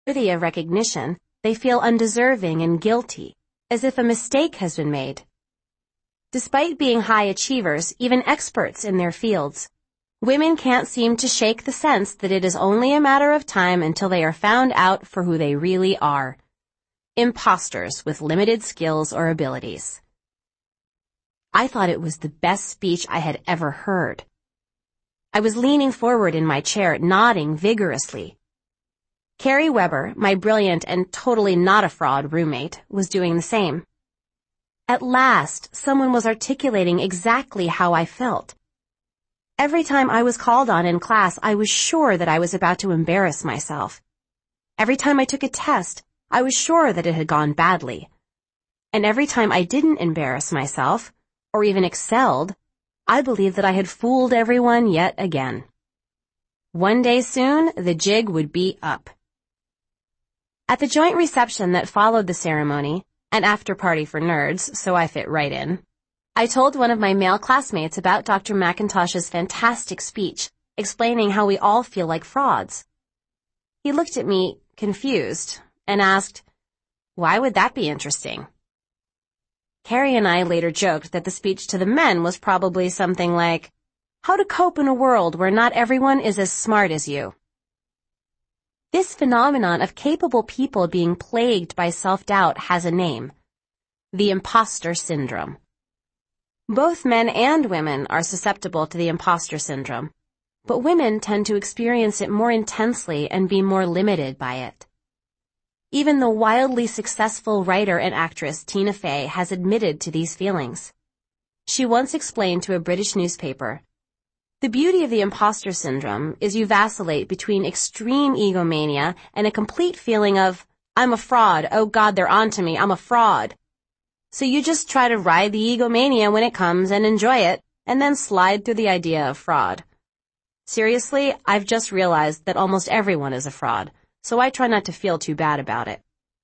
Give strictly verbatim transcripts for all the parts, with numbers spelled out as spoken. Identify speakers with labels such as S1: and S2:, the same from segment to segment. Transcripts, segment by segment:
S1: worthy of recognition, they feel undeserving and guilty, as if a mistake has been made. Despite being high achievers, even experts in their fields, women can't seem to shake the sense that it is only a matter of time until they are found out for who they really are. Imposters with limited skills or abilities. I thought it was the best speech I had ever heard. I was leaning forward in my chair, nodding vigorously. Carrie Weber, my brilliant and totally not a fraud roommate, was doing the same. At last, someone was articulating exactly how I felt. Every time I was called on in class, I was sure that I was about to embarrass myself. Every time I took a test, I was sure that it had gone badly. And every time I didn't embarrass myself, or even excelled, I believed that I had fooled everyone yet again. One day soon, the jig would be up. At the joint reception that followed the ceremony, an after-party for nerds, so I fit right in, I told one of my male classmates about Doctor McIntosh's fantastic speech, explaining how we all feel like frauds. He looked at me, confused, and asked, "Why would that be interesting?" Carrie and I later joked that the speech to the men was probably something like, "How to cope in a world where not everyone is as smart as you." This phenomenon of capable people being plagued by self-doubt has a name: the imposter syndrome. Both men and women are susceptible to the imposter syndrome, but women tend to experience it more intensely and be more limited by it. Even the wildly successful writer and actress Tina Fey has admitted to these feelings. She once explained to a British newspaper, "The beauty of the imposter syndrome is you vacillate between extreme egomania and a complete feeling of, 'I'm a fraud, oh God, they're onto me, I'm a fraud.' So you just try to ride the egomania when it comes and enjoy it, and then slide through the idea of fraud. Seriously, I've just realized that almost everyone is a fraud, so I try not to feel too bad about it."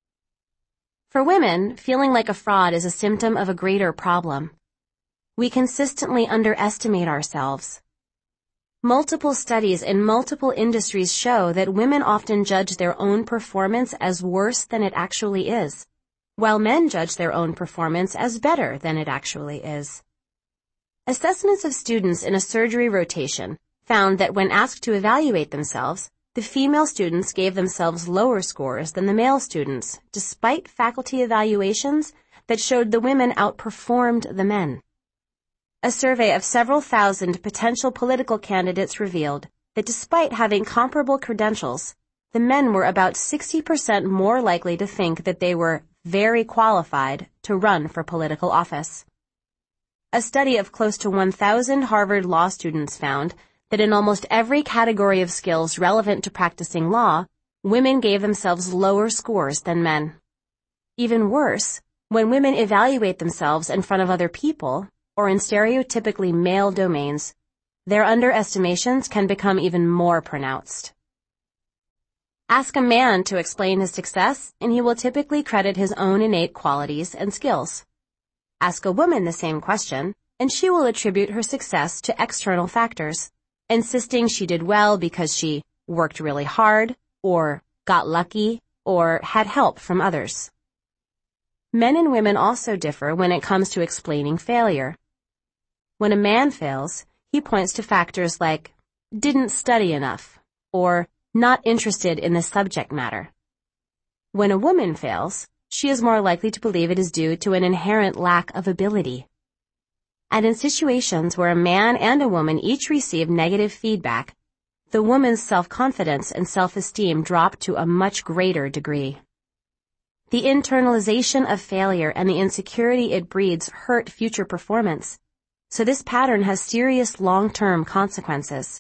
S1: For women, feeling like a fraud is a symptom of a greater problem. We consistently underestimate ourselves. Multiple studies in multiple industries show that women often judge their own performance as worse than it actually is, while men judge their own performance as better than it actually is. Assessments of students in a surgery rotation found that when asked to evaluate themselves, the female students gave themselves lower scores than the male students, despite faculty evaluations that showed the women outperformed the men. A survey of several thousand potential political candidates revealed that despite having comparable credentials, the men were about sixty percent more likely to think that they were very qualified to run for political office. A study of close to one thousand Harvard law students found that in almost every category of skills relevant to practicing law, women gave themselves lower scores than men. Even worse, when women evaluate themselves in front of other people, or in stereotypically male domains, their underestimations can become even more pronounced. Ask a man to explain his success, and he will typically credit his own innate qualities and skills. Ask a woman the same question, and she will attribute her success to external factors, insisting she did well because she worked really hard, or got lucky, or had help from others. Men and women also differ when it comes to explaining failure. When a man fails, he points to factors like didn't study enough, or not interested in the subject matter. When a woman fails, she is more likely to believe it is due to an inherent lack of ability. And in situations where a man and a woman each receive negative feedback, the woman's self-confidence and self-esteem drop to a much greater degree. The internalization of failure and the insecurity it breeds hurt future performance, so this pattern has serious long-term consequences.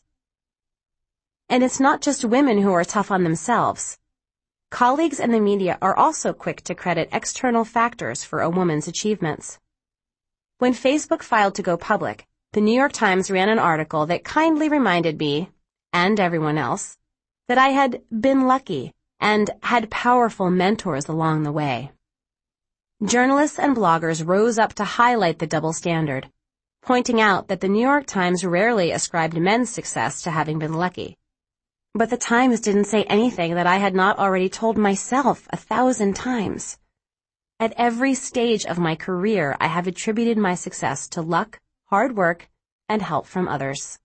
S1: And it's not just women who are tough on themselves. Colleagues in the media are also quick to credit external factors for a woman's achievements. When Facebook filed to go public, the New York Times ran an article that kindly reminded me, and everyone else, that I had been lucky and had powerful mentors along the way. Journalists and bloggers rose up to highlight the double standard, pointing out that the New York Times rarely ascribed men's success to having been lucky. But the Times didn't say anything that I had not already told myself a thousand times. At every stage of my career, I have attributed my success to luck, hard work, and help from others.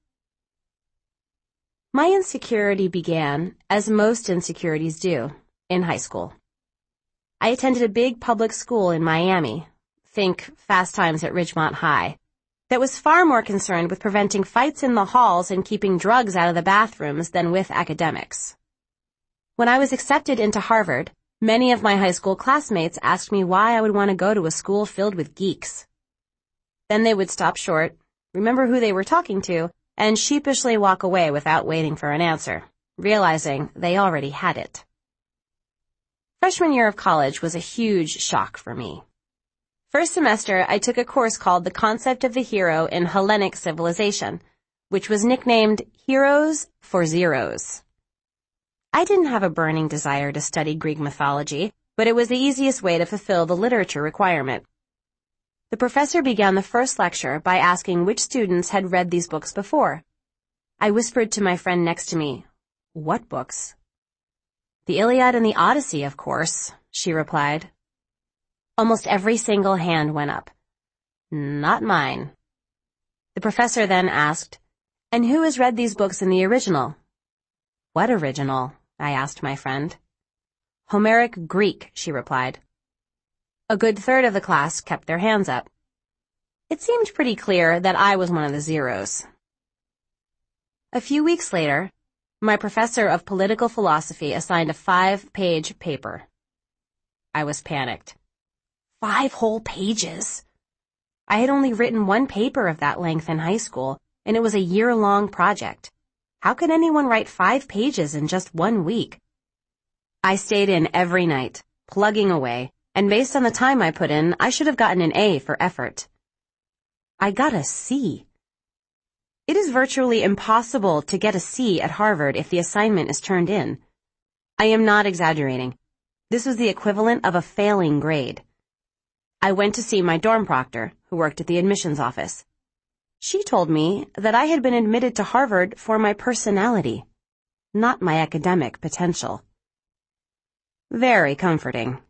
S1: My insecurity began, as most insecurities do, in high school. I attended a big public school in Miami, think Fast Times at Ridgemont High, that was far more concerned with preventing fights in the halls and keeping drugs out of the bathrooms than with academics. When I was accepted into Harvard, many of my high school classmates asked me why I would want to go to a school filled with geeks. Then they would stop short, remember who they were talking to, and sheepishly walk away without waiting for an answer, realizing they already had it. Freshman year of college was a huge shock for me. First semester, I took a course called The Concept of the Hero in Hellenic Civilization, which was nicknamed Heroes for Zeros. I didn't have a burning desire to study Greek mythology, but it was the easiest way to fulfill the literature requirement. The professor began the first lecture by asking which students had read these books before. I whispered to my friend next to me, "What books?" "The Iliad and the Odyssey, of course," she replied. Almost every single hand went up. "Not mine." The professor then asked, "And who has read these books in the original?" "What original?" I asked my friend. "Homeric Greek," she replied. A good third of the class kept their hands up. It seemed pretty clear that I was one of the zeros. A few weeks later, my professor of political philosophy assigned a five-page paper. I was panicked. Five whole pages? I had only written one paper of that length in high school, and it was a year-long project. How could anyone write five pages in just one week? I stayed in every night, plugging away, and based on the time I put in, I should have gotten an A for effort. I got a C. It is virtually impossible to get a C at Harvard if the assignment is turned in. I am not exaggerating. This was the equivalent of a failing grade. I went to see my dorm proctor, who worked at the admissions office. She told me that I had been admitted to Harvard for my personality, not my academic potential. Very comforting.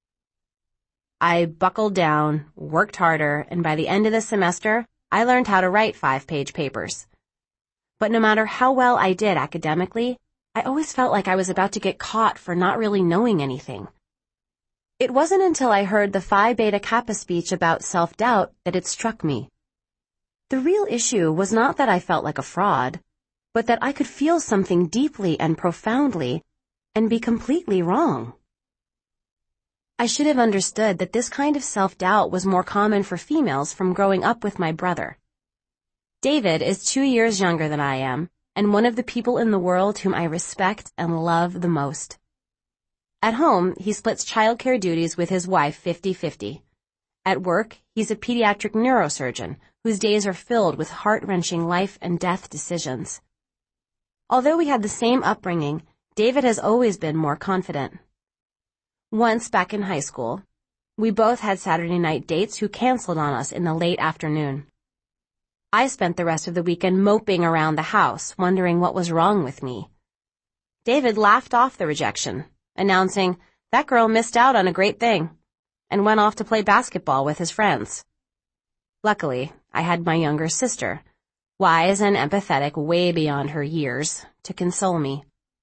S1: I buckled down, worked harder, and by the end of the semester, I learned how to write five-page papers. But no matter how well I did academically, I always felt like I was about to get caught for not really knowing anything. It wasn't until I heard the Phi Beta Kappa speech about self-doubt that it struck me. The real issue was not that I felt like a fraud, but that I could feel something deeply and profoundly and be completely wrong. I should have understood that this kind of self-doubt was more common for females from growing up with my brother. David is two years younger than I am, and one of the people in the world whom I respect and love the most. At home, he splits childcare duties with his wife fifty-fifty. At work, he's a pediatric neurosurgeon whose days are filled with heart-wrenching life and death decisions. Although we had the same upbringing, David has always been more confident. Once back in high school, we both had Saturday night dates who canceled on us in the late afternoon. I spent the rest of the weekend moping around the house, wondering what was wrong with me. David laughed off the rejection, announcing, "That girl missed out on a great thing," and went off to play basketball with his friends. Luckily, I had my younger sister, wise and empathetic way beyond her years, to console me.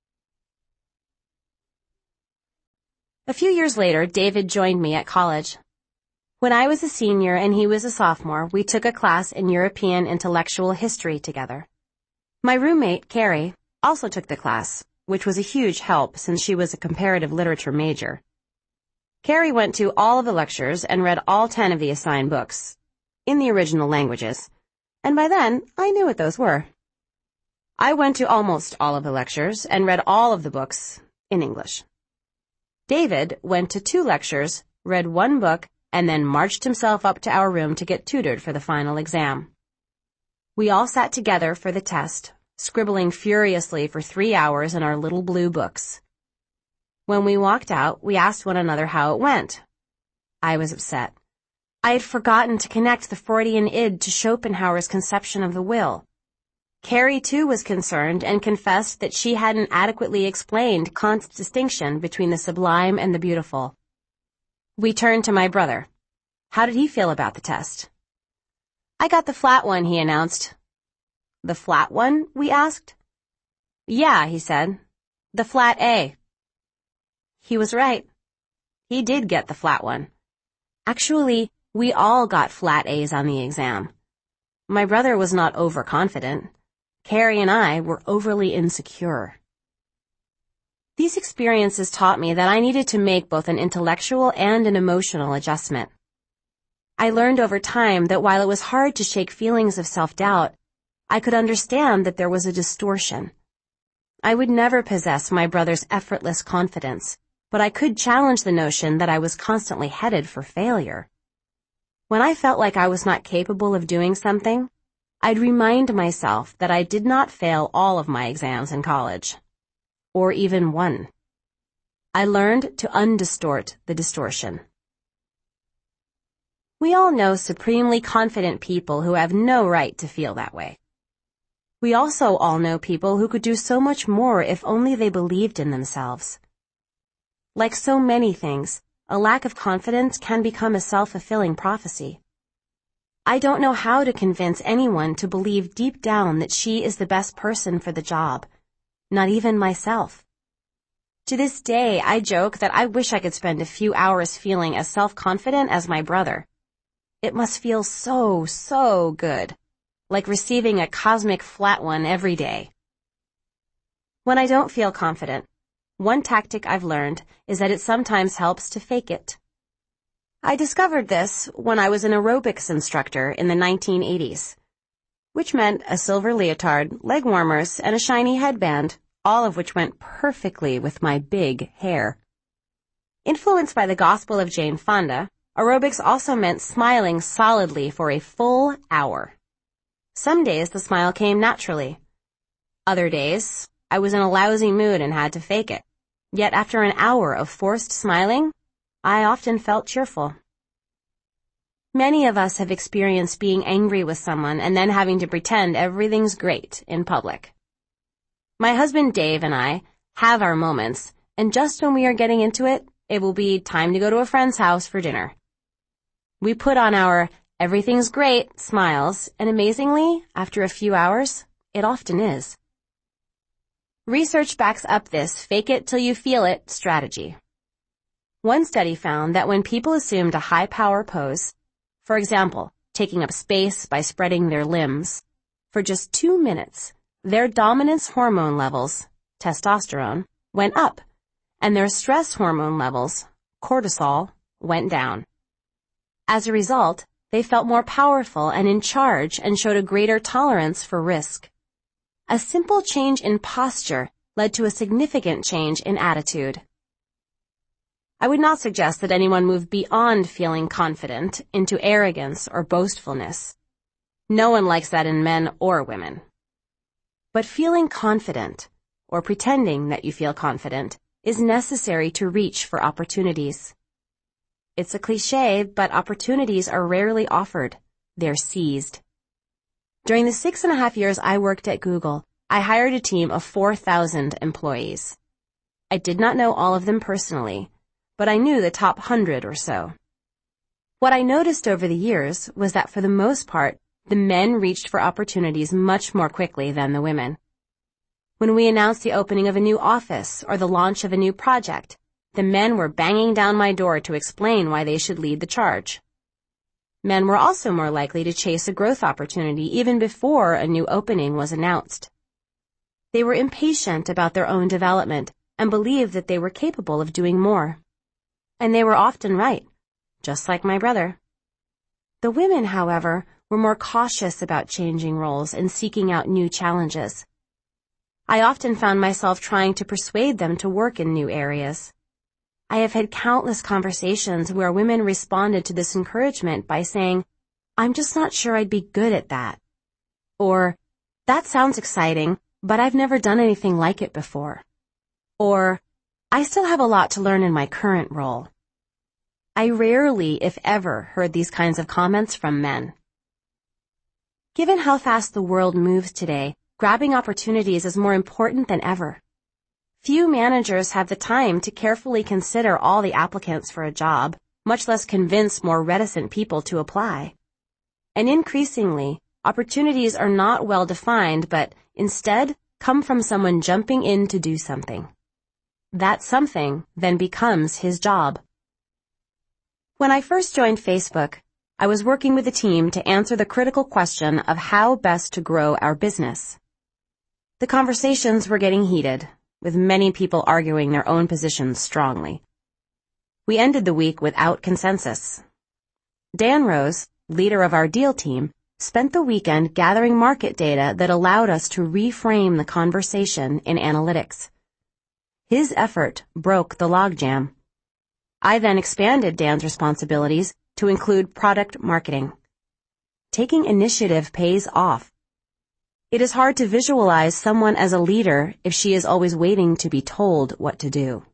S1: A few years later, David joined me at college. When I was a senior and he was a sophomore, we took a class in European intellectual history together. My roommate, Carrie, also took the class, which was a huge help since she was a comparative literature major. Carrie went to all of the lectures and read all ten of the assigned books, in the original languages, and by then I knew what those were. I went to almost all of the lectures and read all of the books in English. David went to two lectures, read one book, and then marched himself up to our room to get tutored for the final exam. We all sat together for the test, scribbling furiously for three hours in our little blue books. When we walked out, we asked one another how it went. I was upset. I had forgotten to connect the Freudian id to Schopenhauer's conception of the will. Carrie, too, was concerned and confessed that she hadn't adequately explained Kant's distinction between the sublime and the beautiful. We turned to my brother. How did he feel about the test? I got the flat one, he announced. The flat one? We asked. Yeah, he said. The flat A. He was right. He did get the flat one. Actually, we all got flat A's on the exam. My brother was not overconfident. Carrie and I were overly insecure. These experiences taught me that I needed to make both an intellectual and an emotional adjustment. I learned over time that while it was hard to shake feelings of self-doubt, I could understand that there was a distortion. I would never possess my brother's effortless confidence, but I could challenge the notion that I was constantly headed for failure. When I felt like I was not capable of doing something, I'd remind myself that I did not fail all of my exams in college, or even one. I learned to undistort the distortion. We all know supremely confident people who have no right to feel that way. We also all know people who could do so much more if only they believed in themselves. Like so many things, a lack of confidence can become a self-fulfilling prophecy. I don't know how to convince anyone to believe deep down that she is the best person for the job, not even myself. To this day, I joke that I wish I could spend a few hours feeling as self-confident as my brother. It must feel so, so good, like receiving a cosmic flat one every day. When I don't feel confident, one tactic I've learned is that it sometimes helps to fake it. I discovered this when I was an aerobics instructor in the nineteen eighties, which meant a silver leotard, leg warmers, and a shiny headband, all of which went perfectly with my big hair. Influenced by the Gospel of Jane Fonda, aerobics also meant smiling solidly for a full hour. Some days the smile came naturally. Other days, I was in a lousy mood and had to fake it. Yet after an hour of forced smiling, I often felt cheerful. Many of us have experienced being angry with someone and then having to pretend everything's great in public. My husband Dave and I have our moments, and just when we are getting into it, it will be time to go to a friend's house for dinner. We put on our everything's great smiles, and amazingly, after a few hours, it often is. Research backs up this fake it till you feel it strategy. One study found that when people assumed a high power pose, for example, taking up space by spreading their limbs, for just two minutes, their dominance hormone levels, testosterone, went up, and their stress hormone levels, cortisol, went down. As a result, they felt more powerful and in charge and showed a greater tolerance for risk. A simple change in posture led to a significant change in attitude. I would not suggest that anyone move beyond feeling confident into arrogance or boastfulness. No one likes that in men or women. But feeling confident, or pretending that you feel confident, is necessary to reach for opportunities. It's a cliché, but opportunities are rarely offered. They're seized. During the six and a half years I worked at Google, I hired a team of four thousand employees. I did not know all of them personally, but I knew the top hundred or so. What I noticed over the years was that for the most part, the men reached for opportunities much more quickly than the women. When we announced the opening of a new office or the launch of a new project, the men were banging down my door to explain why they should lead the charge. Men were also more likely to chase a growth opportunity even before a new opening was announced. They were impatient about their own development and believed that they were capable of doing more. And they were often right, just like my brother. The women, however, were more cautious about changing roles and seeking out new challenges. I often found myself trying to persuade them to work in new areas. I have had countless conversations where women responded to this encouragement by saying, "I'm just not sure I'd be good at that." Or, "That sounds exciting, but I've never done anything like it before." Or, "I still have a lot to learn in my current role." I rarely, if ever, heard these kinds of comments from men. Given how fast the world moves today, grabbing opportunities is more important than ever. Few managers have the time to carefully consider all the applicants for a job, much less convince more reticent people to apply. And increasingly, opportunities are not well defined, but instead come from someone jumping in to do something. That something then becomes his job. When I first joined Facebook, I was working with a team to answer the critical question of how best to grow our business. The conversations were getting heated, with many people arguing their own positions strongly. We ended the week without consensus. Dan Rose, leader of our deal team, spent the weekend gathering market data that allowed us to reframe the conversation in analytics. His effort broke the logjam. I then expanded Dan's responsibilities to include product marketing. Taking initiative pays off. It is hard to visualize someone as a leader if she is always waiting to be told what to do.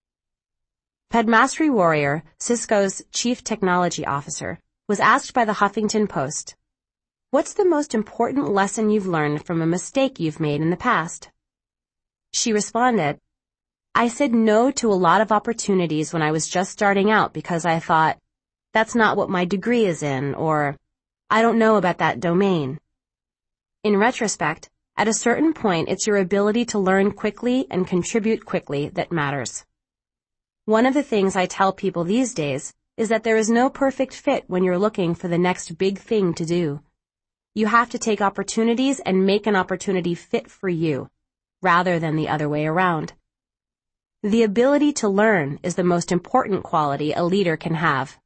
S1: Padmasree Warrior, Cisco's chief technology officer, was asked by the Huffington Post, "What's the most important lesson you've learned from a mistake you've made in the past?" She responded, "I said no to a lot of opportunities when I was just starting out because I thought, that's not what my degree is in, or I don't know about that domain." In retrospect, at a certain point, it's your ability to learn quickly and contribute quickly that matters. One of the things I tell people these days is that there is no perfect fit when you're looking for the next big thing to do. You have to take opportunities and make an opportunity fit for you, rather than the other way around. The ability to learn is the most important quality a leader can have.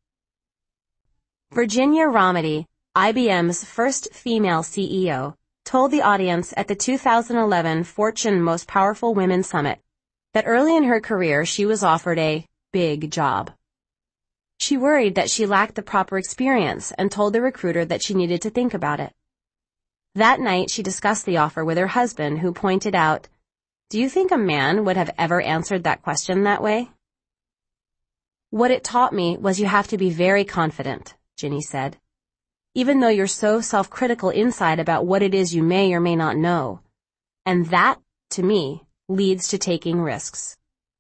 S1: Virginia Rometty, I B M's first female C E O, told the audience at the two thousand eleven Fortune Most Powerful Women Summit that early in her career she was offered a big job. She worried that she lacked the proper experience and told the recruiter that she needed to think about it. That night she discussed the offer with her husband, who pointed out, "Do you think a man would have ever answered that question that way?" "What it taught me was you have to be very confident," Ginny said. "Even though you're so self-critical inside about what it is you may or may not know. And that, to me, leads to taking risks."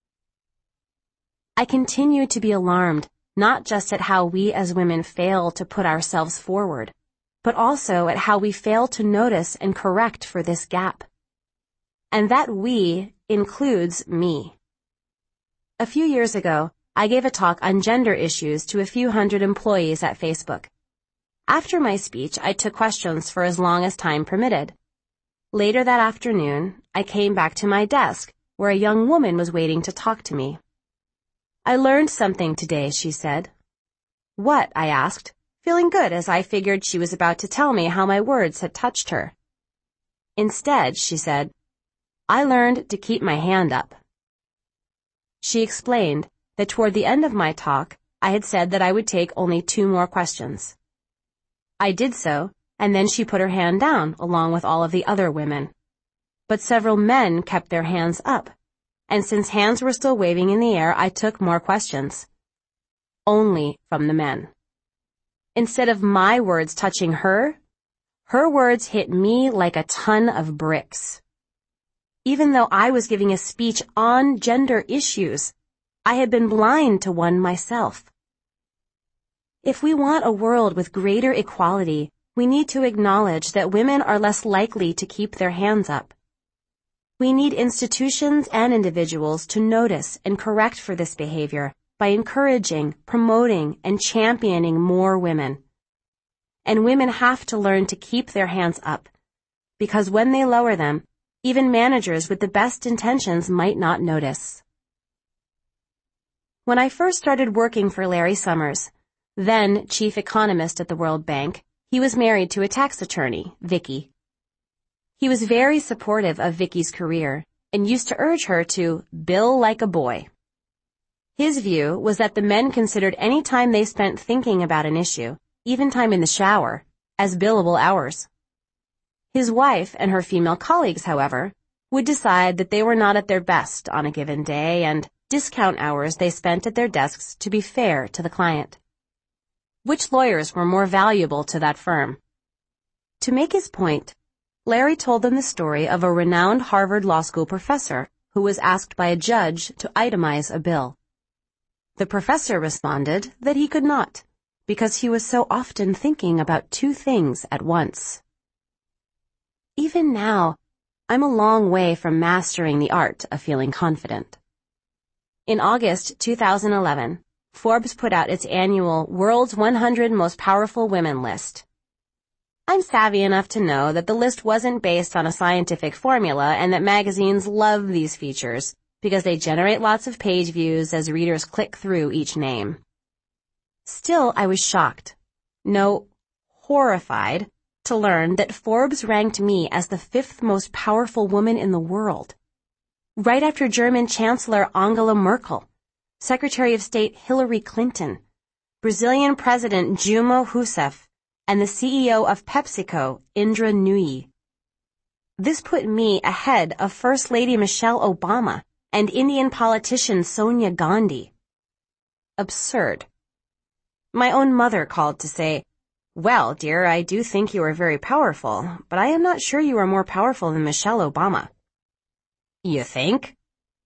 S1: I continue to be alarmed, not just at how we as women fail to put ourselves forward, but also at how we fail to notice and correct for this gap. And that we includes me. A few years ago, I gave a talk on gender issues to a few hundred employees at Facebook. After my speech, I took questions for as long as time permitted. Later that afternoon, I came back to my desk, where a young woman was waiting to talk to me. "I learned something today," she said. "What?" I asked, feeling good as I figured she was about to tell me how my words had touched her. Instead, she said, "I learned to keep my hand up." She explained that toward the end of my talk, I had said that I would take only two more questions. I did so, and then she put her hand down along with all of the other women. But several men kept their hands up, and since hands were still waving in the air, I took more questions. Only from the men. Instead of my words touching her, her words hit me like a ton of bricks. Even though I was giving a speech on gender issues, I had been blind to one myself. If we want a world with greater equality, we need to acknowledge that women are less likely to keep their hands up. We need institutions and individuals to notice and correct for this behavior by encouraging, promoting, and championing more women. And women have to learn to keep their hands up, because when they lower them, even managers with the best intentions might not notice. When I first started working for Larry Summers, then chief economist at the World Bank, he was married to a tax attorney, Vicky. He was very supportive of Vicky's career and used to urge her to bill like a boy. His view was that the men considered any time they spent thinking about an issue, even time in the shower, as billable hours. His wife and her female colleagues, however, would decide that they were not at their best on a given day and discount hours they spent at their desks to be fair to the client. Which lawyers were more valuable to that firm? To make his point, Larry told them the story of a renowned Harvard Law School professor who was asked by a judge to itemize a bill. The professor responded that he could not, because he was so often thinking about two things at once. Even now, I'm a long way from mastering the art of feeling confident. In August two thousand eleven, Forbes put out its annual World's one hundred Most Powerful Women list. I'm savvy enough to know that the list wasn't based on a scientific formula and that magazines love these features because they generate lots of page views as readers click through each name. Still, I was shocked, no, horrified, to learn that Forbes ranked me as the fifth most powerful woman in the world, right after German Chancellor Angela Merkel, Secretary of State Hillary Clinton, Brazilian President Dilma Rousseff, and the C E O of PepsiCo, Indra Nooyi. This put me ahead of First Lady Michelle Obama and Indian politician Sonia Gandhi. Absurd. My own mother called to say, "Well, dear, I do think you are very powerful, but I am not sure you are more powerful than Michelle Obama." You think?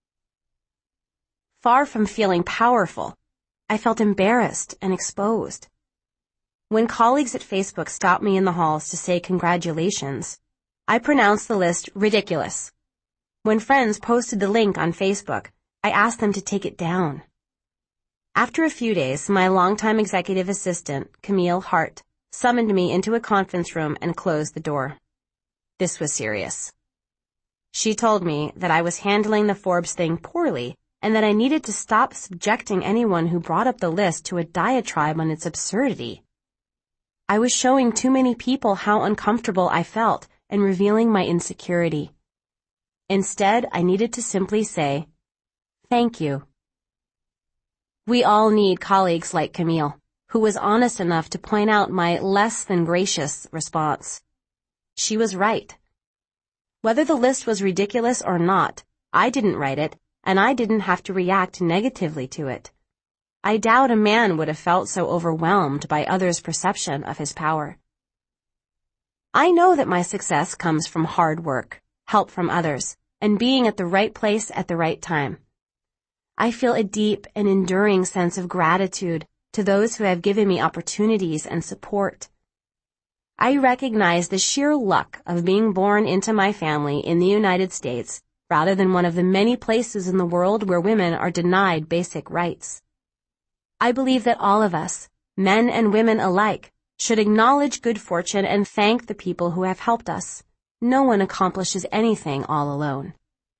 S1: Far from feeling powerful, I felt embarrassed and exposed. When colleagues at Facebook stopped me in the halls to say congratulations, I pronounced the list ridiculous. When friends posted the link on Facebook, I asked them to take it down. After a few days, my longtime executive assistant, Camille Hart, summoned me into a conference room and closed the door. This was serious. She told me that I was handling the Forbes thing poorly and that I needed to stop subjecting anyone who brought up the list to a diatribe on its absurdity. I was showing too many people how uncomfortable I felt and revealing my insecurity. Instead, I needed to simply say, "Thank you." We all need colleagues like Camille, who was honest enough to point out my less than gracious response. She was right. Whether the list was ridiculous or not, I didn't write it, and I didn't have to react negatively to it. I doubt a man would have felt so overwhelmed by others' perception of his power. I know that my success comes from hard work, help from others, and being at the right place at the right time. I feel a deep and enduring sense of gratitude to those who have given me opportunities and support. I recognize the sheer luck of being born into my family in the United States rather than one of the many places in the world where women are denied basic rights. I believe that all of us, men and women alike, should acknowledge good fortune and thank the people who have helped us. No one accomplishes anything all alone.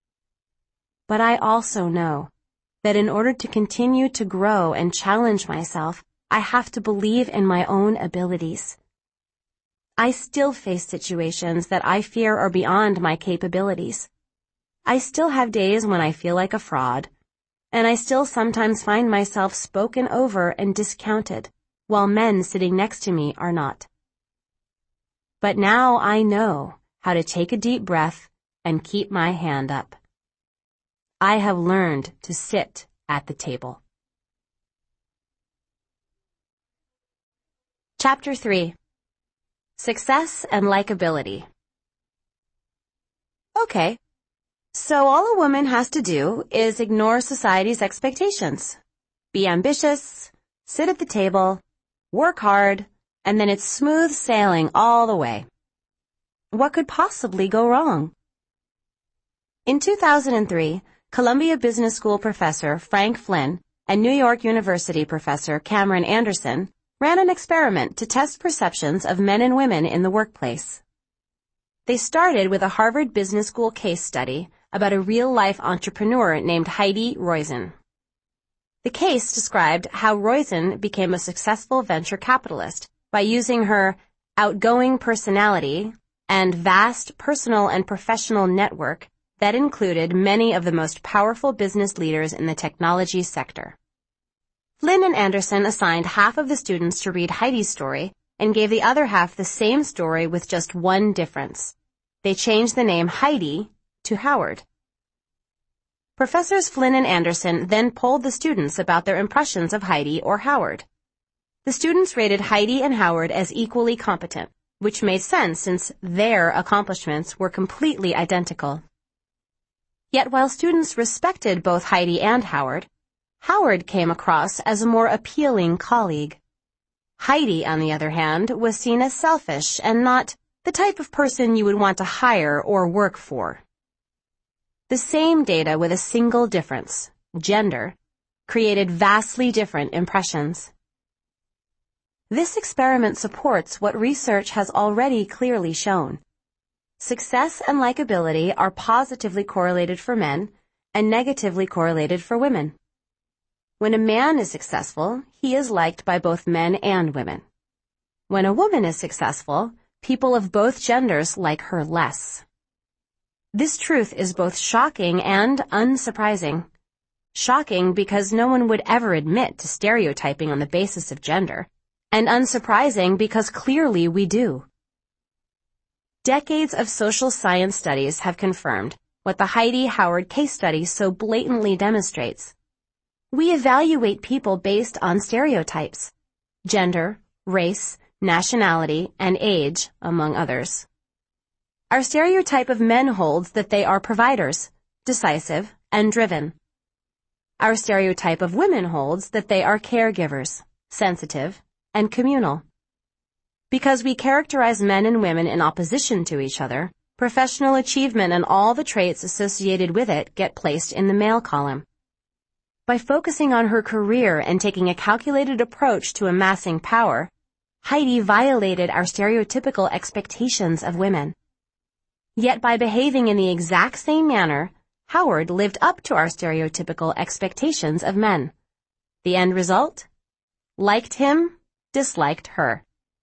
S1: But I also know that in order to continue to grow and challenge myself, I have to believe in my own abilities. I still face situations that I fear are beyond my capabilities. I still have days when I feel like a fraud, and I still sometimes find myself spoken over and discounted, while men sitting next to me are not. But now I know how to take a deep breath and keep my hand up. I have learned to sit at the table. Chapter three. Success and Likability. Okay. So all a woman has to do is ignore society's expectations. Be ambitious, sit at the table, work hard, and then it's smooth sailing all the way. What could possibly go wrong? In two thousand three, Columbia Business School professor Frank Flynn and New York University professor Cameron Anderson ran an experiment to test perceptions of men and women in the workplace. They started with a Harvard Business School case study about a real-life entrepreneur named Heidi Roizen. The case described how Roizen became a successful venture capitalist by using her outgoing personality and vast personal and professional network that included many of the most powerful business leaders in the technology sector. Flynn and Anderson assigned half of the students to read Heidi's story and gave the other half the same story with just one difference. They changed the name Heidi to Howard. Professors Flynn and Anderson then polled the students about their impressions of Heidi or Howard. The students rated Heidi and Howard as equally competent, which made sense since their accomplishments were completely identical. Yet while students respected both Heidi and Howard, Howard came across as a more appealing colleague. Heidi, on the other hand, was seen as selfish and not the type of person you would want to hire or work for. The same data with a single difference, gender, created vastly different impressions. This experiment supports what research has already clearly shown. Success and likability are positively correlated for men and negatively correlated for women. When a man is successful, he is liked by both men and women. When a woman is successful, people of both genders like her less. This truth is both shocking and unsurprising. Shocking because no one would ever admit to stereotyping on the basis of gender, and unsurprising because clearly we do. Decades of social science studies have confirmed what the Heidi Howard case study so blatantly demonstrates. We evaluate people based on stereotypes, gender, race, nationality, and age, among others. Our stereotype of men holds that they are providers, decisive, and driven. Our stereotype of women holds that they are caregivers, sensitive, and communal. Because we characterize men and women in opposition to each other, professional achievement and all the traits associated with it get placed in the male column. By focusing on her career and taking a calculated approach to amassing power, Heidi violated our stereotypical expectations of women. Yet by behaving in the exact same manner, Howard lived up to our stereotypical expectations of men. The end result? Liked him, disliked her.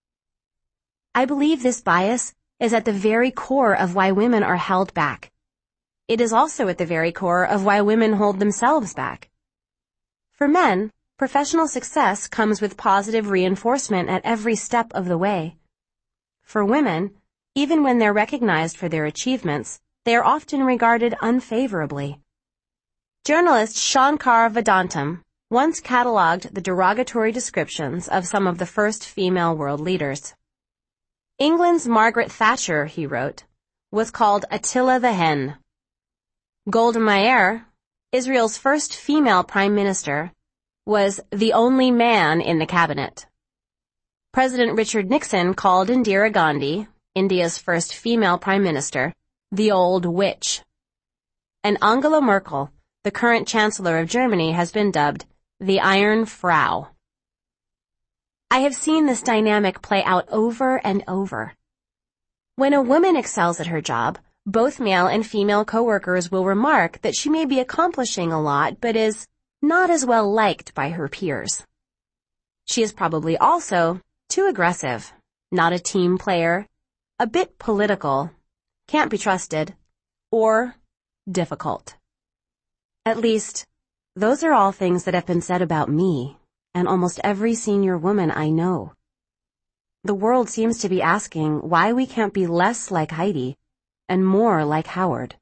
S1: I believe this bias is at the very core of why women are held back. It is also at the very core of why women hold themselves back. For men, professional success comes with positive reinforcement at every step of the way. For women, even when they're recognized for their achievements, they are often regarded unfavorably. Journalist Shankar Vedantam once cataloged the derogatory descriptions of some of the first female world leaders. England's Margaret Thatcher, he wrote, was called Attila the Hen. Golda Meir, Israel's first female prime minister, was the only man in the cabinet. President Richard Nixon called Indira Gandhi, India's first female prime minister, the old witch. And Angela Merkel, the current chancellor of Germany, has been dubbed the Iron Frau. I have seen this dynamic play out over and over. When a woman excels at her job, both male and female coworkers will remark that she may be accomplishing a lot but is not as well liked by her peers. She is probably also too aggressive, not a team player, a bit political, can't be trusted, or difficult. At least, those are all things that have been said about me and almost every senior woman I know. The world seems to be asking why we can't be less like Heidi and more like Howard.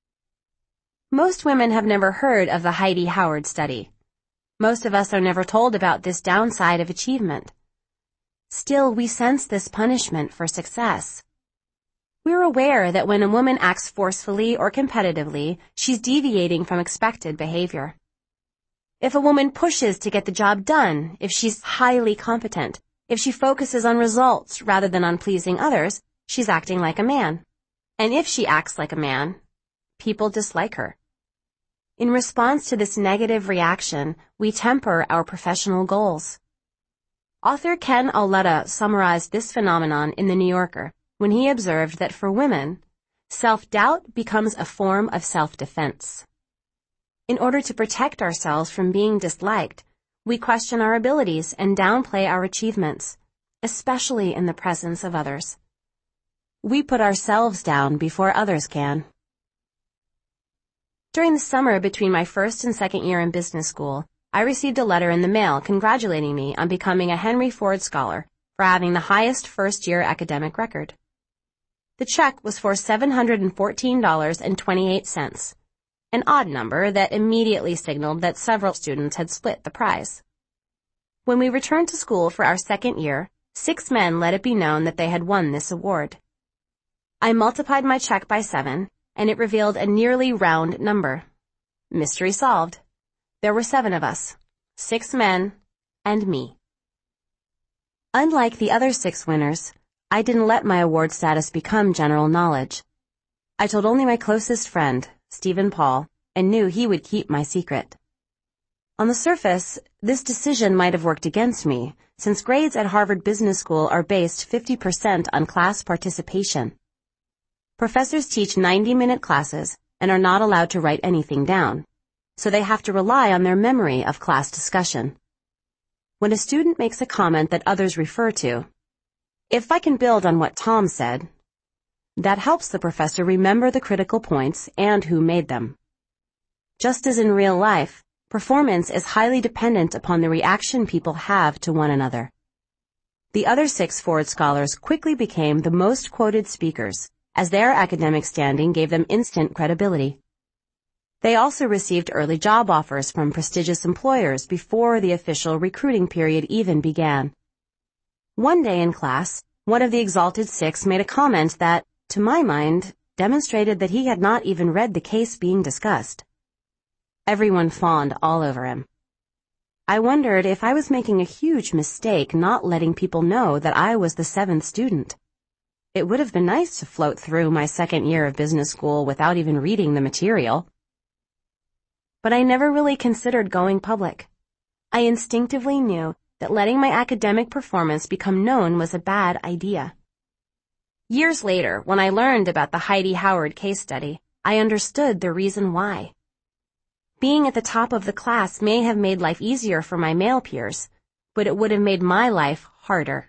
S1: Most women have never heard of the Heidi Howard study. Most of us are never told about this downside of achievement. Still, we sense this punishment for success. We're aware that when a woman acts forcefully or competitively, she's deviating from expected behavior. If a woman pushes to get the job done, if she's highly competent, if she focuses on results rather than on pleasing others, she's acting like a man. And if she acts like a man, people dislike her. In response to this negative reaction, we temper our professional goals. Author Ken Auletta summarized this phenomenon in The New Yorker when he observed that for women, self-doubt becomes a form of self-defense. In order to protect ourselves from being disliked, we question our abilities and downplay our achievements, especially in the presence of others. We put ourselves down before others can. During the summer between my first and second year in business school, I received a letter in the mail congratulating me on becoming a Henry Ford Scholar for having the highest first-year academic record. The check was for seven hundred fourteen dollars and twenty-eight cents, an odd number that immediately signaled that several students had split the prize. When we returned to school for our second year, Six men let it be known that they had won this award. I multiplied my check by seven, and it revealed a nearly round number. Mystery solved. There were seven of us, six men, and me. Unlike the other six winners, I didn't let my award status become general knowledge. I told only my closest friend, Stephen Paul, and knew he would keep my secret. On the surface, this decision might have worked against me, since grades at Harvard Business School are based fifty percent on class participation. Professors teach ninety-minute classes and are not allowed to write anything down, so they have to rely on their memory of class discussion. When a student makes a comment that others refer to, "If I can build on what Tom said," that helps the professor remember the critical points and who made them. Just as in real life, performance is highly dependent upon the reaction people have to one another. The other six Ford Scholars quickly became the most quoted speakers, as their academic standing gave them instant credibility. They also received early job offers from prestigious employers before the official recruiting period even began. One day in class, one of the exalted six made a comment that, to my mind, demonstrated that he had not even read the case being discussed. Everyone fawned all over him. I wondered if I was making a huge mistake not letting people know that I was the seventh student. It would have been nice to float through my second year of business school without even reading the material. But I never really considered going public. I instinctively knew that letting my academic performance become known was a bad idea. Years later, when I learned about the Heidi Howard case study, I understood the reason why. Being at the top of the class may have made life easier for my male peers, but it would have made my life harder.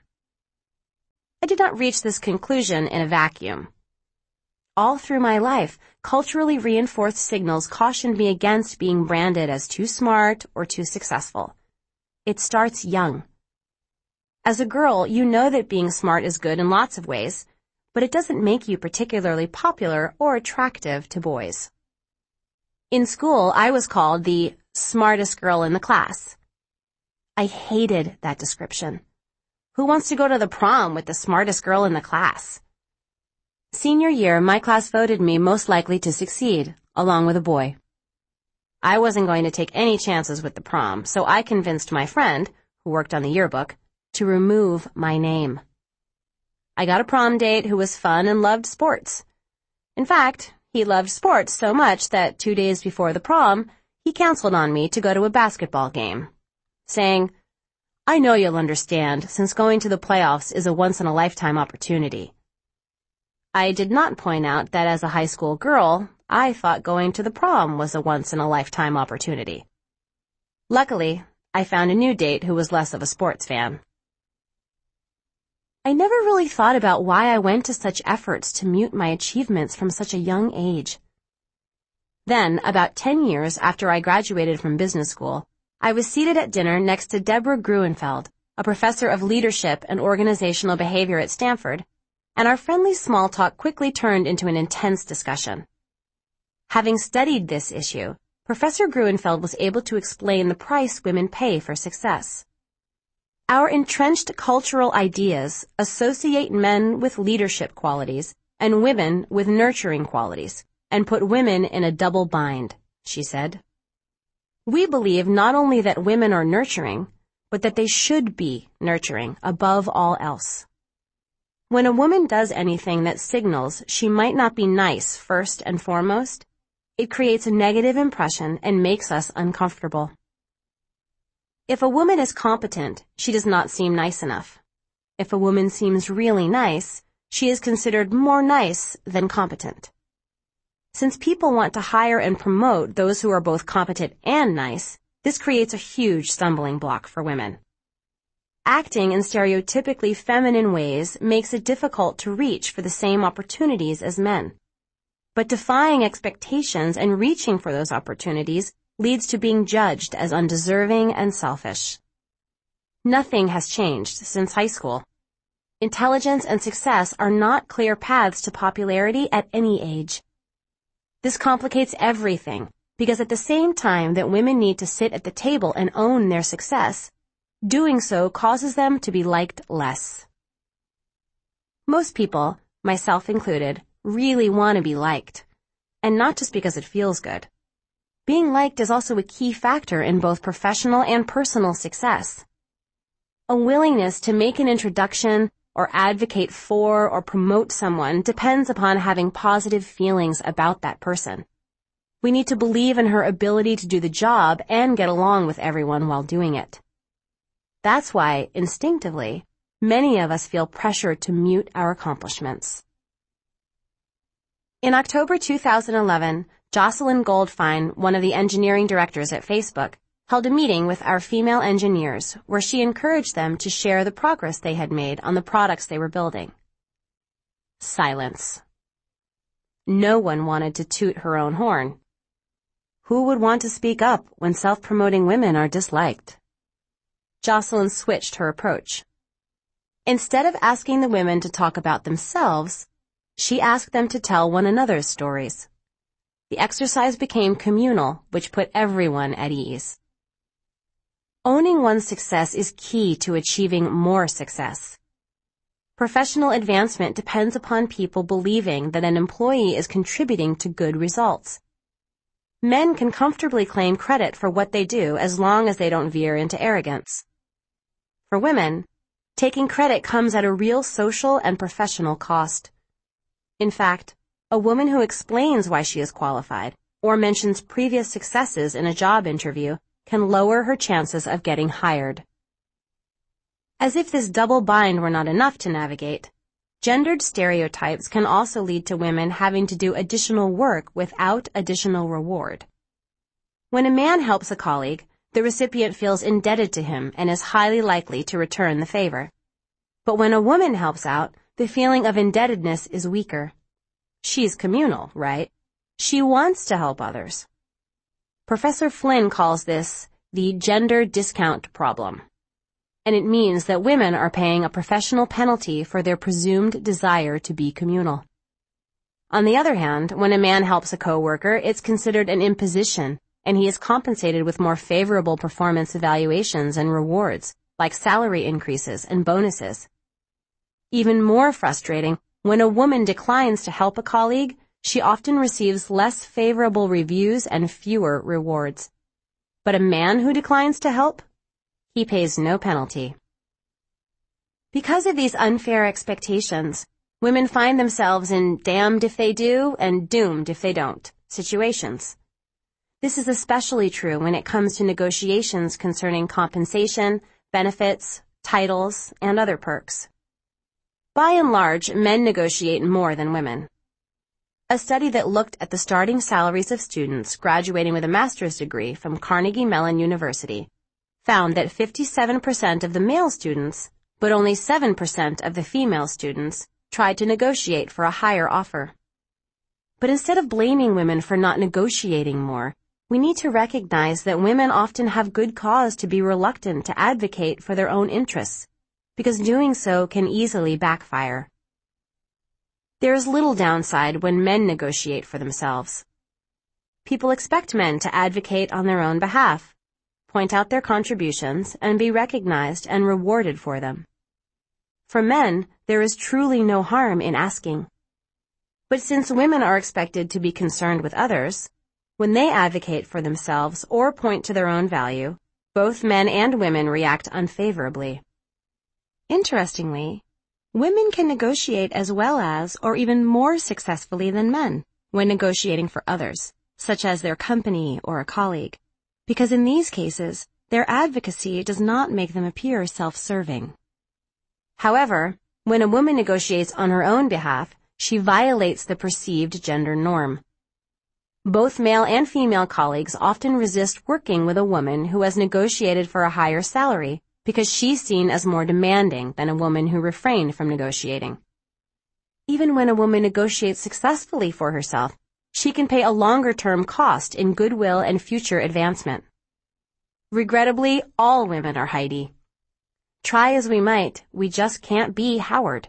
S1: I did not reach this conclusion in a vacuum. All through my life, culturally reinforced signals cautioned me against being branded as too smart or too successful. It starts young. As a girl, you know that being smart is good in lots of ways, but it doesn't make you particularly popular or attractive to boys. In school, I was called the smartest girl in the class. I hated that description. Who wants to go to the prom with the smartest girl in the class? Senior year, my class voted me most likely to succeed, along with a boy. I wasn't going to take any chances with the prom, so I convinced my friend, who worked on the yearbook, to remove my name. I got a prom date who was fun and loved sports. In fact, he loved sports so much that two days before the prom, he canceled on me to go to a basketball game, saying, "I know you'll understand, since going to the playoffs is a once-in-a-lifetime opportunity." I did not point out that as a high school girl, I thought going to the prom was a once-in-a-lifetime opportunity. Luckily, I found a new date who was less of a sports fan. I never really thought about why I went to such efforts to mute my achievements from such a young age. Then, about ten years after I graduated from business school, I was seated at dinner next to Deborah Gruenfeld, a professor of leadership and organizational behavior at Stanford, and our friendly small talk quickly turned into an intense discussion. Having studied this issue, Professor Gruenfeld was able to explain the price women pay for success. Our entrenched cultural ideas associate men with leadership qualities and women with nurturing qualities, and put women in a double bind, she said. We believe not only that women are nurturing, but that they should be nurturing above all else. When a woman does anything that signals she might not be nice first and foremost, it creates a negative impression and makes us uncomfortable. If a woman is competent, she does not seem nice enough. If a woman seems really nice, she is considered more nice than competent. Since people want to hire and promote those who are both competent and nice, this creates a huge stumbling block for women. Acting in stereotypically feminine ways makes it difficult to reach for the same opportunities as men. But defying expectations and reaching for those opportunities leads to being judged as undeserving and selfish. Nothing has changed since high school. Intelligence and success are not clear paths to popularity at any age. This complicates everything, because at the same time that women need to sit at the table and own their success, Doing so causes them to be liked less. Most people, myself included, really want to be liked, and not just because it feels good. Being liked is also a key factor in both professional and personal success. A willingness to make an introduction or advocate for or promote someone depends upon having positive feelings about that person. We need to believe in her ability to do the job and get along with everyone while doing it. That's why, instinctively, many of us feel pressure to mute our accomplishments. In October two thousand eleven, Jocelyn Goldfein, one of the engineering directors at Facebook, held a meeting with our female engineers where she encouraged them to share the progress they had made on the products they were building. Silence. No one wanted to toot her own horn. Who would want to speak up when self-promoting women are disliked? Jocelyn switched her approach. Instead of asking the women to talk about themselves, she asked them to tell one another's stories. The exercise became communal, which put everyone at ease. Owning one's success is key to achieving more success. Professional advancement depends upon people believing that an employee is contributing to good results. Men can comfortably claim credit for what they do as long as they don't veer into arrogance. For women, taking credit comes at a real social and professional cost. In fact, a woman who explains why she is qualified or mentions previous successes in a job interview can lower her chances of getting hired. As if this double bind were not enough to navigate, gendered stereotypes can also lead to women having to do additional work without additional reward. When a man helps a colleague, the recipient feels indebted to him and is highly likely to return the favor. But when a woman helps out, the feeling of indebtedness is weaker. She's communal, right? She wants to help others. Professor Flynn calls this the gender discount problem, and it means that women are paying a professional penalty for their presumed desire to be communal. On the other hand, when a man helps a coworker, it's considered an imposition, and he is compensated with more favorable performance evaluations and rewards, like salary increases and bonuses. Even more frustrating, when a woman declines to help a colleague, she often receives less favorable reviews and fewer rewards. But a man who declines to help, he pays no penalty. Because of these unfair expectations, women find themselves in damned if they do and doomed if they don't situations. This is especially true when it comes to negotiations concerning compensation, benefits, titles, and other perks. By and large, men negotiate more than women. A study that looked at the starting salaries of students graduating with a master's degree from Carnegie Mellon University found that fifty-seven percent of the male students, but only seven percent of the female students, tried to negotiate for a higher offer. But instead of blaming women for not negotiating more, we need to recognize that women often have good cause to be reluctant to advocate for their own interests, because doing so can easily backfire. There is little downside when men negotiate for themselves. People expect men to advocate on their own behalf, point out their contributions, and be recognized and rewarded for them. For men, there is truly no harm in asking. But since women are expected to be concerned with others, when they advocate for themselves or point to their own value, both men and women react unfavorably. Interestingly, women can negotiate as well as or even more successfully than men when negotiating for others, such as their company or a colleague, because in these cases, their advocacy does not make them appear self-serving. However, when a woman negotiates on her own behalf, she violates the perceived gender norm. Both male and female colleagues often resist working with a woman who has negotiated for a higher salary because she's seen as more demanding than a woman who refrained from negotiating. Even when a woman negotiates successfully for herself, she can pay a longer-term cost in goodwill and future advancement. Regrettably, all women are Heidi. Try as we might, we just can't be Howard.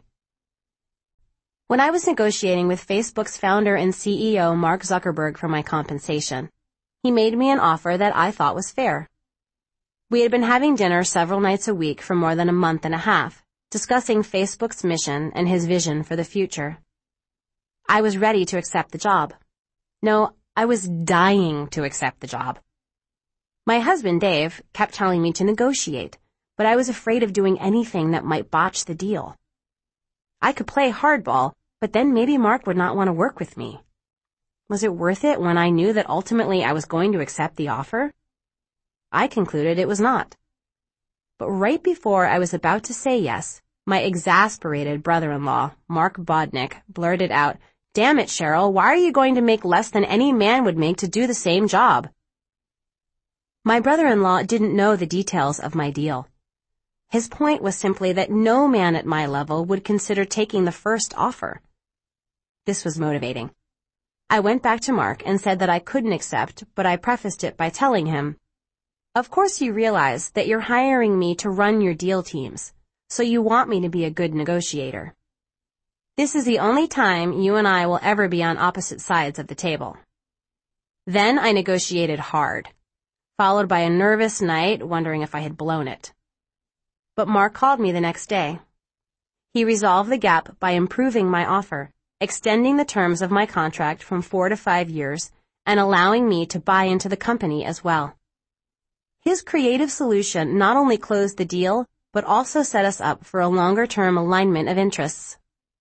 S1: When I was negotiating with Facebook's founder and C E O Mark Zuckerberg for my compensation, he made me an offer that I thought was fair. We had been having dinner several nights a week for more than a month and a half, discussing Facebook's mission and his vision for the future. I was ready to accept the job. No, I was dying to accept the job. My husband, Dave, kept telling me to negotiate, but I was afraid of doing anything that might botch the deal. I could play hardball, but then maybe Mark would not want to work with me. Was it worth it when I knew that ultimately I was going to accept the offer? I concluded it was not. But right before I was about to say yes, my exasperated brother-in-law, Mark Bodnick, blurted out, "Damn it, Cheryl, why are you going to make less than any man would make to do the same job?" My brother-in-law didn't know the details of my deal. His point was simply that no man at my level would consider taking the first offer. This was motivating. I went back to Mark and said that I couldn't accept, but I prefaced it by telling him, "Of course you realize that you're hiring me to run your deal teams, so you want me to be a good negotiator. This is the only time you and I will ever be on opposite sides of the table." Then I negotiated hard, followed by a nervous night wondering if I had blown it. But Mark called me the next day. He resolved the gap by improving my offer, extending the terms of my contract from four to five years, and allowing me to buy into the company as well. His creative solution not only closed the deal, but also set us up for a longer-term alignment of interests.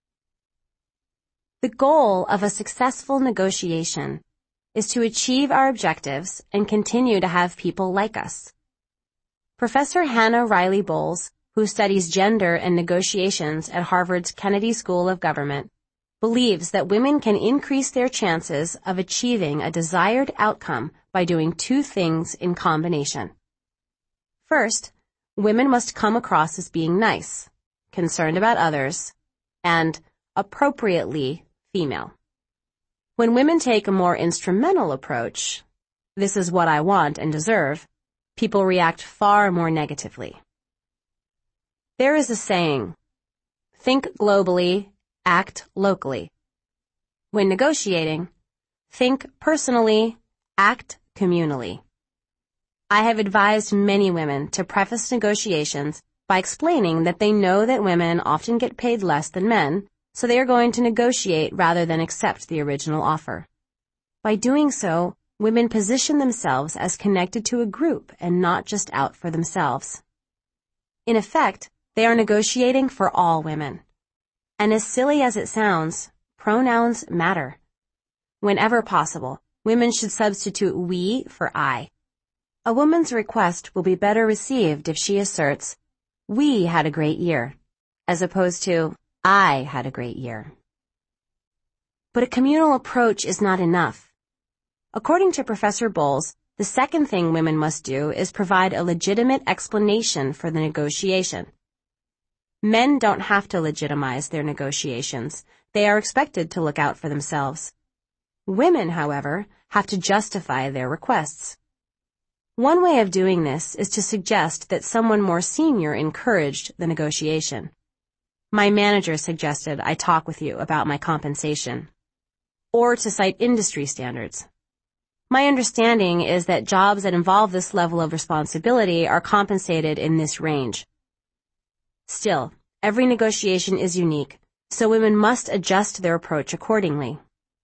S1: The goal of a successful negotiation is to achieve our objectives and continue to have people like us. Professor Hannah Riley Bowles, who studies gender and negotiations at Harvard's Kennedy School of Government, believes that women can increase their chances of achieving a desired outcome by doing two things in combination. First, women must come across as being nice, concerned about others, and appropriately female. When women take a more instrumental approach, "This is what I want and deserve," people react far more negatively. There is a saying, "Think globally, act locally." When negotiating, think personally, act communally. I have advised many women to preface negotiations by explaining that they know that women often get paid less than men, so they are going to negotiate rather than accept the original offer. By doing so, women position themselves as connected to a group and not just out for themselves. In effect, they are negotiating for all women. And as silly as it sounds, pronouns matter. Whenever possible, women should substitute we for I. A woman's request will be better received if she asserts, "We had a great year," as opposed to, "I had a great year." But a communal approach is not enough. According to Professor Bowles, the second thing women must do is provide a legitimate explanation for the negotiation. Men don't have to legitimize their negotiations. They are expected to look out for themselves. Women, however, have to justify their requests. One way of doing this is to suggest that someone more senior encouraged the negotiation. "My manager suggested I talk with you about my compensation." Or to cite industry standards. "My understanding is that jobs that involve this level of responsibility are compensated in this range." Still, every negotiation is unique, so women must adjust their approach accordingly.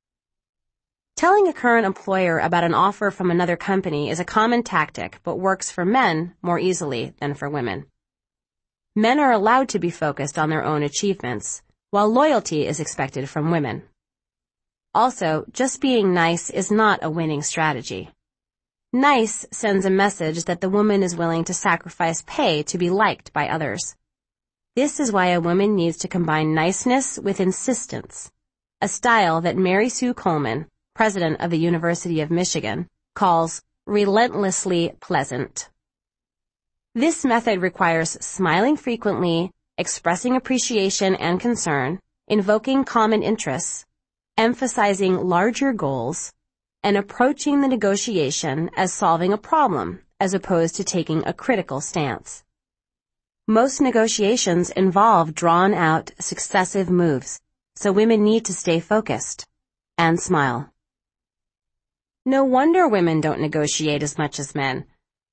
S1: Telling a current employer about an offer from another company is a common tactic, but works for men more easily than for women. Men are allowed to be focused on their own achievements, while loyalty is expected from women. Also, just being nice is not a winning strategy. Nice sends a message that the woman is willing to sacrifice pay to be liked by others. This is why a woman needs to combine niceness with insistence, a style that Mary Sue Coleman, president of the University of Michigan, calls relentlessly pleasant. This method requires smiling frequently, expressing appreciation and concern, invoking common interests, emphasizing larger goals, and approaching the negotiation as solving a problem as opposed to taking a critical stance. Most negotiations involve drawn-out, successive moves, so women need to stay focused and smile. No wonder women don't negotiate as much as men.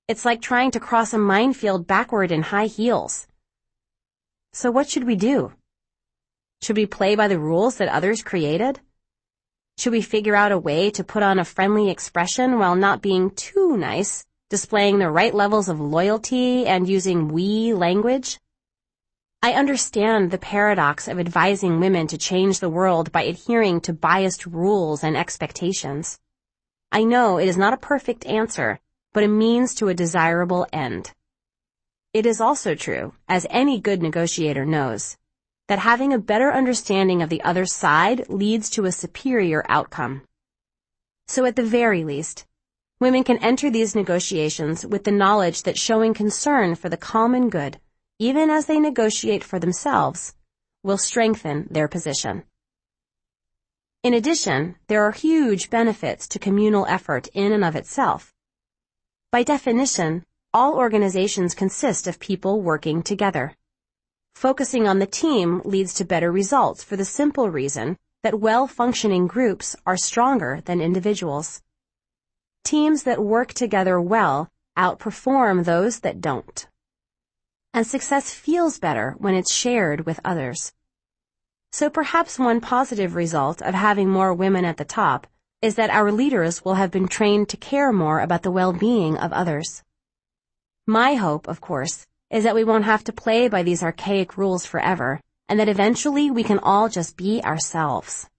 S1: It's like trying to cross a minefield backward in high heels. So what should we do? Should we play by the rules that others created? Should we figure out a way to put on a friendly expression while not being too nice, displaying the right levels of loyalty and using we language? I understand the paradox of advising women to change the world by adhering to biased rules and expectations. I know it is not a perfect answer, but a means to a desirable end. It is also true, as any good negotiator knows, that having a better understanding of the other side leads to a superior outcome. So at the very least, women can enter these negotiations with the knowledge that showing concern for the common good, even as they negotiate for themselves, will strengthen their position. In addition, there are huge benefits to communal effort in and of itself. By definition, all organizations consist of people working together. Focusing on the team leads to better results for the simple reason that well-functioning groups are stronger than individuals. Teams that work together well outperform those that don't. And success feels better when it's shared with others. So perhaps one positive result of having more women at the top is that our leaders will have been trained to care more about the well-being of others. My hope, of course, is that we won't have to play by these archaic rules forever, and that eventually we can all just be ourselves.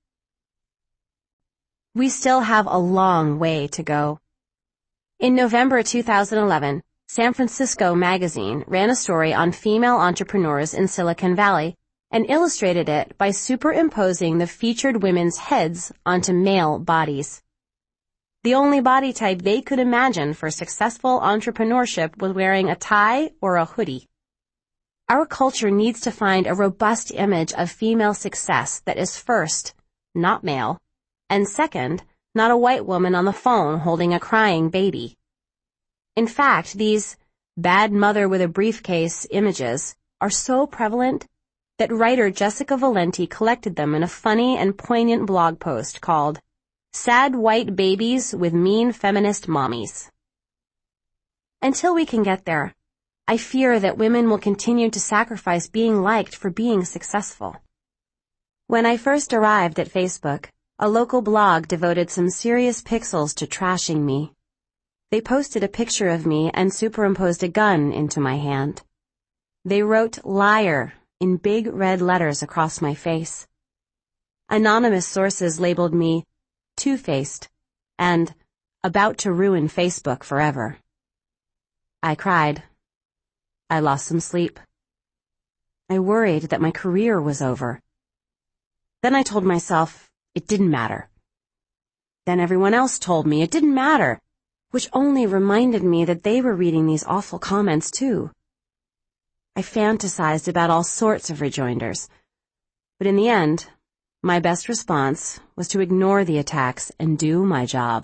S1: We still have a long way to go. In November two thousand eleven, San Francisco Magazine ran a story on female entrepreneurs in Silicon Valley and illustrated it by superimposing the featured women's heads onto male bodies. The only body type they could imagine for successful entrepreneurship was wearing a tie or a hoodie. Our culture needs to find a robust image of female success that is first, not male, and second, not a white woman on the phone holding a crying baby. In fact, these bad mother with a briefcase images are so prevalent that writer Jessica Valenti collected them in a funny and poignant blog post called Sad White Babies with Mean Feminist Mommies. Until we can get there, I fear that women will continue to sacrifice being liked for being successful. When I first arrived at Facebook, a local blog devoted some serious pixels to trashing me. They posted a picture of me and superimposed a gun into my hand. They wrote liar in big red letters across my face. Anonymous sources labeled me two-faced and about to ruin Facebook forever. I cried. I lost some sleep. I worried that my career was over. Then I told myself it didn't matter. Then everyone else told me it didn't matter, which only reminded me that they were reading these awful comments too. I fantasized about all sorts of rejoinders, but in the end, my best response was to ignore the attacks and do my job.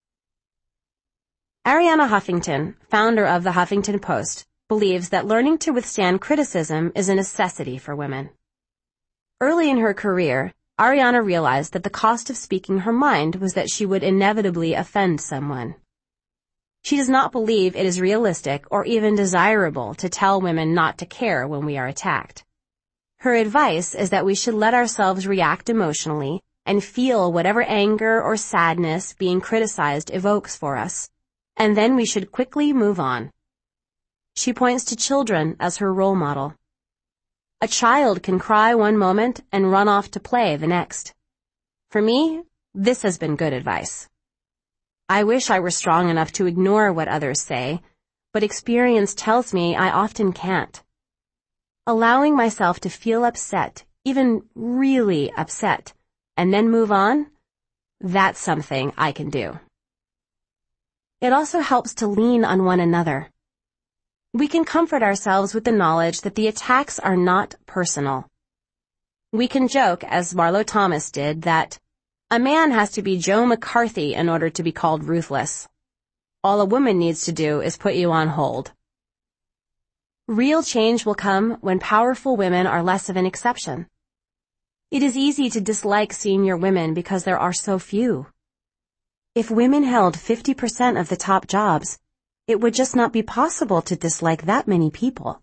S1: Arianna Huffington, founder of the Huffington Post, believes that learning to withstand criticism is a necessity for women. Early in her career, Arianna realized that the cost of speaking her mind was that she would inevitably offend someone. She does not believe it is realistic or even desirable to tell women not to care when we are attacked. Her advice is that we should let ourselves react emotionally and feel whatever anger or sadness being criticized evokes for us, and then we should quickly move on. She points to children as her role model. A child can cry one moment and run off to play the next. For me, this has been good advice. I wish I were strong enough to ignore what others say, but experience tells me I often can't. Allowing myself to feel upset, even really upset, and then move on, that's something I can do. It also helps to lean on one another. We can comfort ourselves with the knowledge that the attacks are not personal. We can joke, as Marlo Thomas did, that a man has to be Joe McCarthy in order to be called ruthless. All a woman needs to do is put you on hold. Real change will come when powerful women are less of an exception. It is easy to dislike senior women because there are so few. If women held fifty percent of the top jobs, it would just not be possible to dislike that many people.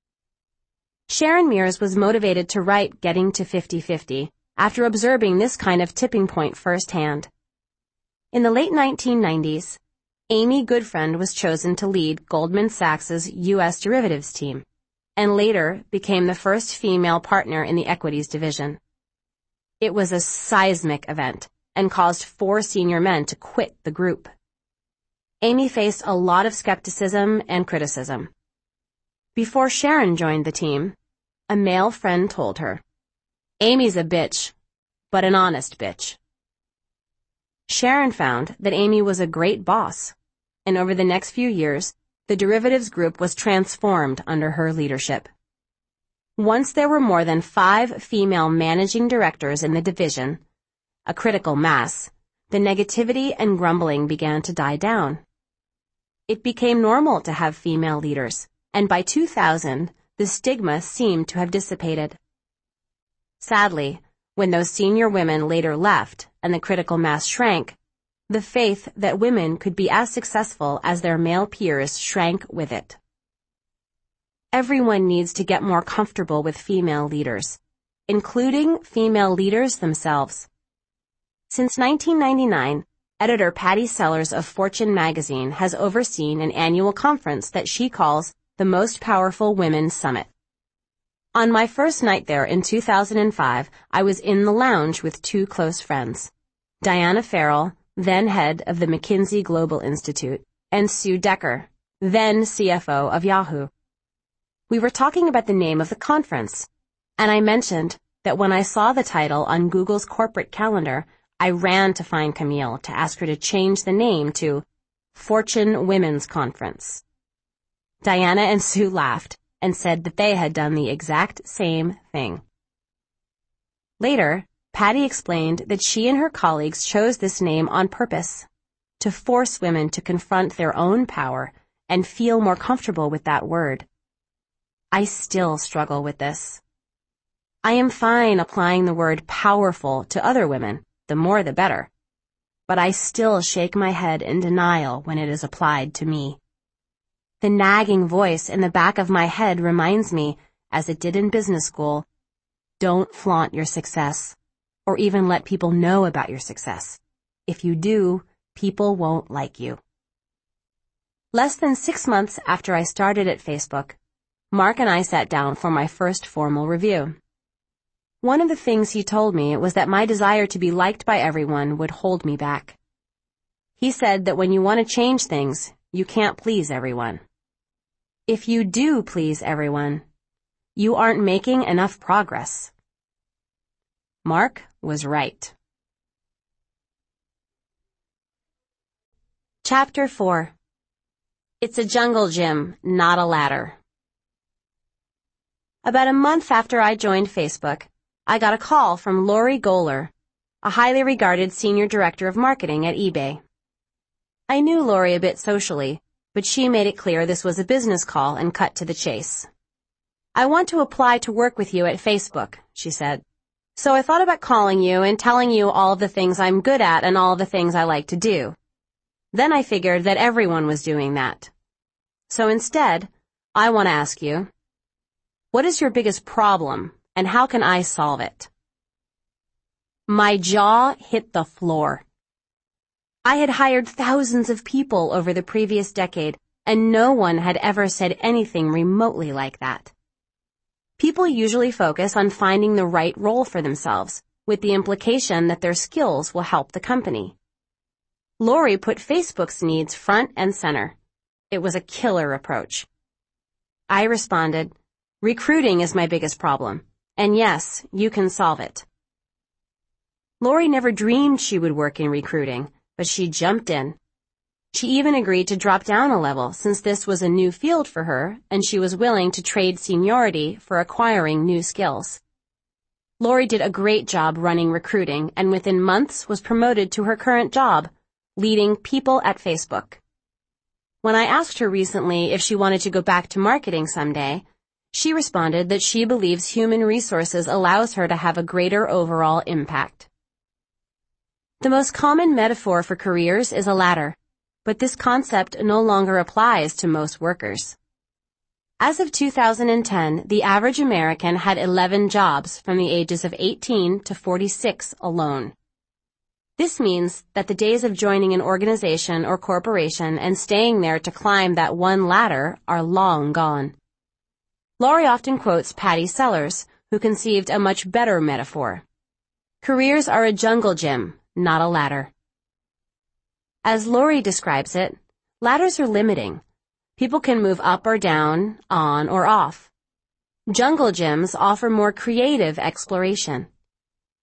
S1: Sharon Mears was motivated to write Getting to fifty fifty after observing this kind of tipping point firsthand. In the late nineteen nineties, Amy Goodfriend was chosen to lead Goldman Sachs's U S derivatives team, and later became the first female partner in the equities division. It was a seismic event and caused four senior men to quit the group. Amy faced a lot of skepticism and criticism. Before Sharon joined the team, a male friend told her, "Amy's a bitch, but an honest bitch." Sharon found that Amy was a great boss, and over the next few years, the derivatives group was transformed under her leadership. Once there were more than five female managing directors in the division, a critical mass, the negativity and grumbling began to die down. It became normal to have female leaders, and by two thousand, the stigma seemed to have dissipated. Sadly, when those senior women later left and the critical mass shrank, the faith that women could be as successful as their male peers shrank with it. Everyone needs to get more comfortable with female leaders, including female leaders themselves. Since nineteen ninety-nine, editor Patty Sellers of Fortune magazine has overseen an annual conference that she calls the Most Powerful Women Summit. On my first night there in two thousand five, I was in the lounge with two close friends, Diana Farrell, then head of the McKinsey Global Institute, and Sue Decker, then C F O of Yahoo. We were talking about the name of the conference, and I mentioned that when I saw the title on Google's corporate calendar, I ran to find Camille to ask her to change the name to Fortune Women's Conference. Diana and Sue laughed and said that they had done the exact same thing. Later, Patty explained that she and her colleagues chose this name on purpose, to force women to confront their own power and feel more comfortable with that word. I still struggle with this. I am fine applying the word powerful to other women, the more the better, but I still shake my head in denial when it is applied to me. The nagging voice in the back of my head reminds me, as it did in business school, don't flaunt your success, or even let people know about your success. If you do, people won't like you. Less than six months after I started at Facebook, Mark and I sat down for my first formal review. One of the things he told me was that my desire to be liked by everyone would hold me back. He said that when you want to change things, you can't please everyone. If you do please everyone, you aren't making enough progress. Mark was right. Chapter four. It's a jungle gym, not a ladder. About a month after I joined Facebook, I got a call from Lori Gohler, a highly regarded senior director of marketing at eBay. I knew Lori a bit socially, but she made it clear this was a business call and cut to the chase. I want to apply to work with you at Facebook, she said. So I thought about calling you and telling you all of the things I'm good at and all of the things I like to do. Then I figured that everyone was doing that. So instead, I want to ask you, what is your biggest problem and how can I solve it? My jaw hit the floor. I had hired thousands of people over the previous decade, and no one had ever said anything remotely like that. People usually focus on finding the right role for themselves, with the implication that their skills will help the company. Lori put Facebook's needs front and center. It was a killer approach. I responded, recruiting is my biggest problem, and yes, you can solve it. Lori never dreamed she would work in recruiting, but she jumped in. She even agreed to drop down a level since this was a new field for her and she was willing to trade seniority for acquiring new skills. Lori did a great job running recruiting and within months was promoted to her current job, leading people at Facebook. When I asked her recently if she wanted to go back to marketing someday, she responded that she believes human resources allows her to have a greater overall impact. The most common metaphor for careers is a ladder. but this concept no longer applies to most workers. As of two thousand ten, the average American had eleven jobs from the ages of eighteen to forty-six alone. This means that the days of joining an organization or corporation and staying there to climb that one ladder are long gone. Laurie often quotes Patty Sellers, who conceived a much better metaphor. Careers are a jungle gym, not a ladder. As Laurie describes it, ladders are limiting. People can move up or down, on or off. Jungle gyms offer more creative exploration.